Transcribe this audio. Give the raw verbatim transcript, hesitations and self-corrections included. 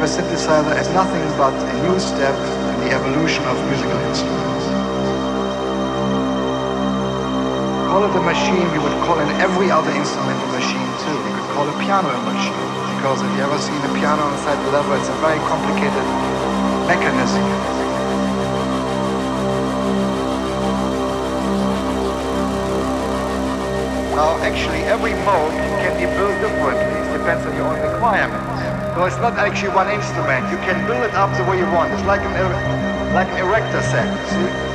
a synthesizer as nothing but a new step in the evolution of musical instruments. Call it a machine, we would call in every other instrument a machine too. We could call a piano a machine, because if you ever seen a piano inside the lever, it's a very complicated mechanism. Now, actually, every mode can be built differently. It depends on your own requirements. So it's not actually one instrument. You can build it up the way you want. It's like an, like an erector set, see?